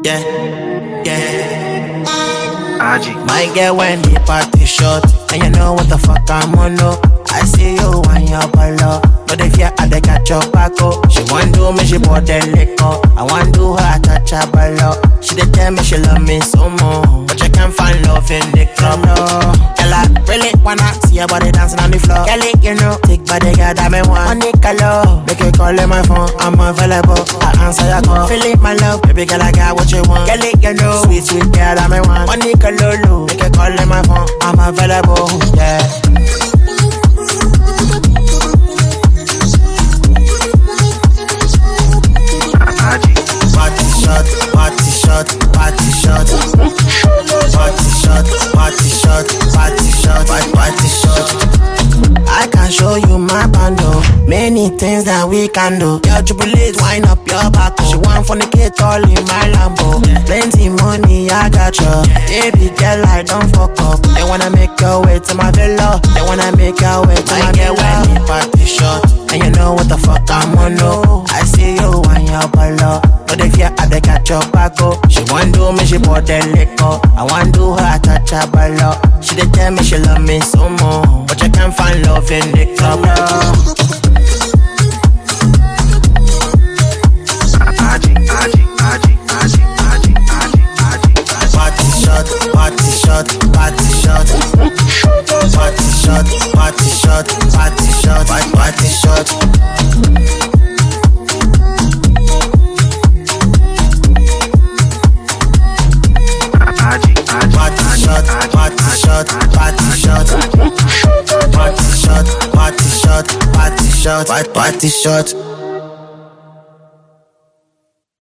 Yeah, yeah. My girl when the party short, and you know what the fuck I'm on, no. I see you when you're below, but if you had to catch your back up, she want do me, she bought the liquor. I want do her touch her below. She did tell me she love me so more, but you can't find love in the club, no. Girl, I really wanna see your body dancing on the floor. Girl, you know, take body, girl, that me want. Money color, make you call in my phone, I'm available. I answer your call, feel it, my love, baby girl, I got what you want. Girl, you know, sweet, sweet girl, that me want. Money color, make you call in my phone, I'm available, yeah. Party shot, party shot, party shot. Party shot, party shot, party shot, party shot. I can show you my bando, many things that we can do. Your jubilate, wind up your back. She want fornicate all in my Lambo. Plenty money, I got you. Baby girl, I don't fuck up. They wanna make your way to my villa. They wanna make your way to my villa. Party shot, and you know what the fuck I'm on, no. I see you when you're below, but if you had to catch your back up, she want do me, she bought the liquor. I want do her touch her below. She did tell me she love me so more, but you can't find love in the club, no. Party shot, party shot, party shot. Party shot, party shot, party shot, party shot. Party shot, party shot, party shot. Party shot, party shot, party shot, party shot.